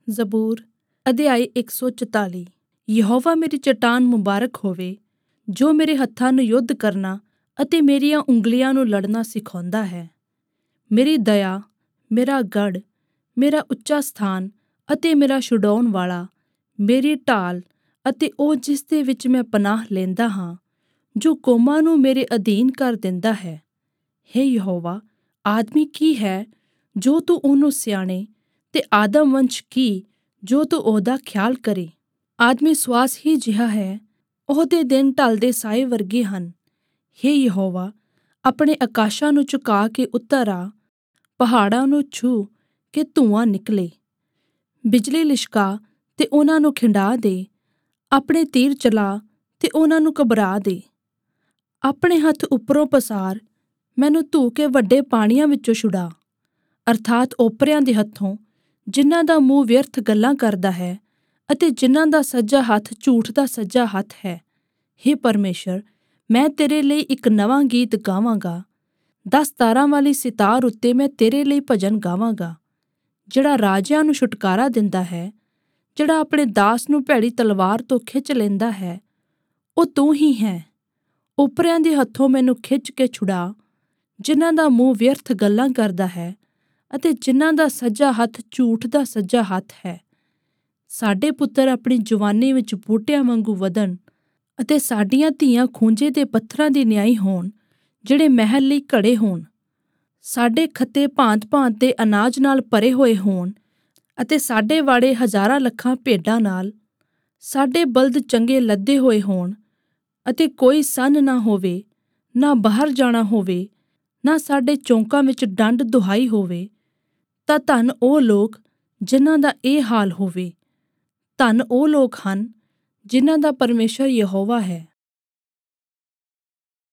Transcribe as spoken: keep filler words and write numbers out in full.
ਜ਼ਬੂਰ ਅਧਿਆਇ ਇੱਕ ਸੌ ਚੁਤਾਲੀ। ਯਹੋਵਾ ਮੇਰੀ ਚਟਾਨ ਮੁਬਾਰਕ ਹੋਵੇ, ਜੋ ਮੇਰੇ ਹੱਥਾਂ ਨੂੰ ਯੁੱਧ ਕਰਨਾ ਅਤੇ ਮੇਰੀਆਂ ਉਂਗਲੀਆਂ ਨੂੰ ਲੜਨਾ ਸਿਖਾਉਂਦਾ ਹੈ। ਮੇਰੀ ਦਇਆ, ਮੇਰਾ ਗੜ੍ਹ, ਮੇਰਾ ਉੱਚਾ ਸਥਾਨ ਅਤੇ ਮੇਰਾ ਛੁਡਾਉਣ ਵਾਲਾ, ਮੇਰੀ ਢਾਲ ਅਤੇ ਉਹ ਜਿਸ ਦੇ ਵਿੱਚ ਮੈਂ ਪਨਾਹ ਲੈਂਦਾ ਹਾਂ, ਜੋ ਕੌਮਾਂ ਨੂੰ ਮੇਰੇ ਅਧੀਨ ਕਰ ਦਿੰਦਾ ਹੈ। ਹੇ ਯਹੋਵਾ, ਆਦਮੀ ਕੀ ਹੈ ਜੋ ਤੂੰ ਉਹਨੂੰ ਸਿਆਣੇ, ਤੇ ਆਦਮ ਵੰਸ਼ ਕੀ ਜੋ ਤੂੰ ਉਹਦਾ ਖਿਆਲ ਕਰੇ। ਆਦਮੀ ਸਵਾਸ ਹੀ ਜਿਹਾ ਹੈ, ਉਹਦੇ ਦਿਨ ਢਲਦੇ ਸਾਏ ਵਰਗੇ ਹਨ। ਹੇ ਯਹੋਵਾ, ਆਪਣੇ ਆਕਾਸ਼ਾਂ ਨੂੰ ਝੁਕਾ ਕੇ ਉੱਤਰ ਆ, ਪਹਾੜਾਂ ਨੂੰ ਛੂਹ ਕੇ ਧੂੰਆਂ ਨਿਕਲੇ। ਬਿਜਲੀ ਲਿਸ਼ਕਾ ਤੇ ਉਹਨਾਂ ਨੂੰ ਖਿੰਡਾ ਦੇ, ਆਪਣੇ ਤੀਰ ਚਲਾ ਤੇ ਉਹਨਾਂ ਨੂੰ ਘਬਰਾ ਦੇ। ਆਪਣੇ ਹੱਥ ਉੱਪਰੋਂ ਪਸਾਰ, ਮੈਨੂੰ ਧੂ ਕੇ ਵੱਡੇ ਪਾਣੀਆਂ ਵਿੱਚੋਂ ਛੁਡਾ, ਅਰਥਾਤ ਓਪਰਿਆਂ ਦੇ ਹੱਥੋਂ, ਜਿਨ੍ਹਾਂ ਦਾ ਮੂੰਹ ਵਿਅਰਥ ਗੱਲਾਂ ਕਰਦਾ ਹੈ ਅਤੇ ਜਿਨ੍ਹਾਂ ਦਾ ਸੱਜਾ ਹੱਥ ਝੂਠ ਦਾ ਸੱਜਾ ਹੱਥ ਹੈ। ਹੇ ਪਰਮੇਸ਼ਰ, ਮੈਂ ਤੇਰੇ ਲਈ ਇੱਕ ਨਵਾਂ ਗੀਤ ਗਾਵਾਂਗਾ, ਦਸ ਤਾਰਾਂ ਵਾਲੀ ਸਿਤਾਰ ਉੱਤੇ ਮੈਂ ਤੇਰੇ ਲਈ ਭਜਨ ਗਾਵਾਂਗਾ। ਜਿਹੜਾ ਰਾਜਿਆਂ ਨੂੰ ਛੁਟਕਾਰਾ ਦਿੰਦਾ ਹੈ, ਜਿਹੜਾ ਆਪਣੇ ਦਾਸ ਨੂੰ ਭੈੜੀ ਤਲਵਾਰ ਤੋਂ ਖਿੱਚ ਲੈਂਦਾ ਹੈ, ਉਹ ਤੂੰ ਹੀ ਹੈ। ਓਪਰਿਆਂ ਦੇ ਹੱਥੋਂ ਮੈਨੂੰ ਖਿੱਚ ਕੇ ਛੁਡਾ, ਜਿਨ੍ਹਾਂ ਦਾ ਮੂੰਹ ਵਿਅਰਥ ਗੱਲਾਂ ਕਰਦਾ ਹੈ ਅਤੇ ਜਿਨ੍ਹਾਂ ਦਾ ਸੱਜਾ ਹੱਥ ਝੂਠ ਦਾ ਸੱਜਾ ਹੱਥ ਹੈ। ਸਾਡੇ ਪੁੱਤਰ ਆਪਣੀ ਜਵਾਨੀ ਵਿੱਚ ਬੂਟਿਆਂ ਵਾਂਗੂ ਵਧਣ ਅਤੇ ਸਾਡੀਆਂ ਧੀਆਂ ਖੂੰਜੇ ਦੇ ਪੱਥਰਾਂ ਦੀ ਨਿਆਈ ਹੋਣ, ਜਿਹੜੇ ਮਹਿਲ ਲਈ ਘੜੇ ਹੋਣ। ਸਾਡੇ ਖੱਤੇ ਭਾਂਤ-ਭਾਂਤ ਦੇ ਅਨਾਜ ਨਾਲ ਭਰੇ ਹੋਏ ਹੋਣ ਅਤੇ ਸਾਡੇ ਵਾੜੇ ਹਜ਼ਾਰਾਂ ਲੱਖਾਂ ਭੇਡਾਂ ਨਾਲ। ਸਾਡੇ ਬਲਦ ਚੰਗੇ ਲੱਦੇ ਹੋਏ ਹੋਣ ਅਤੇ ਕੋਈ ਸੰਨ ਨਾ ਹੋਵੇ, ਨਾ ਬਾਹਰ ਜਾਣਾ ਹੋਵੇ, ਨਾ ਸਾਡੇ ਚੌਂਕਾਂ ਵਿੱਚ ਡੰਡ ਦੁਹਾਈ ਹੋਵੇ। ਤਾਂ ਧੰਨ ਉਹ ਲੋਕ ਜਿਨ੍ਹਾਂ ਦਾ ਇਹ ਹਾਲ ਹੋਵੇ। ਧੰਨ ਉਹ ਲੋਕ ਹਨ ਜਿਨ੍ਹਾਂ ਦਾ ਪਰਮੇਸ਼ਰ ਯਹੋਵਾ ਹੈ।